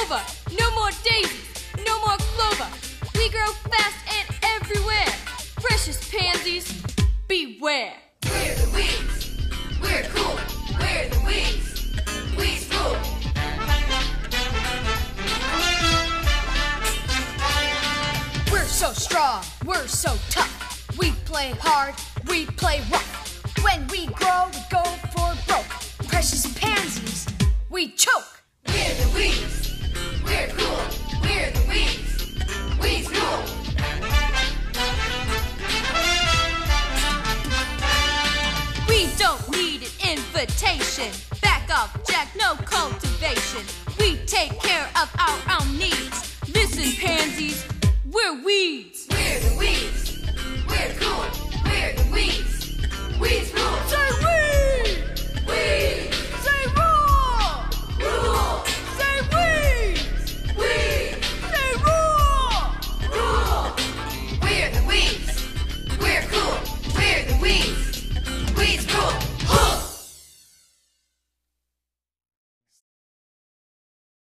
nova, no more daisies, no more clover. We grow fast and everywhere. Precious pansies, beware. We're the weeds. We're cool. We're the weeds. Weeds rule. We're so strong, we're so tough. We play hard, we play rough. When we grow, we go for broke. Precious pansies, we choke. We're the weeds. We're cool. We're the weeds. Weeds rule. We don't need an invitation. Back off, Jack, no cultivation. We take care of our own needs. Listen, pansies, we're weeds. We're the weeds. We're cool. We're the weeds. Weeds rule. Say weeds!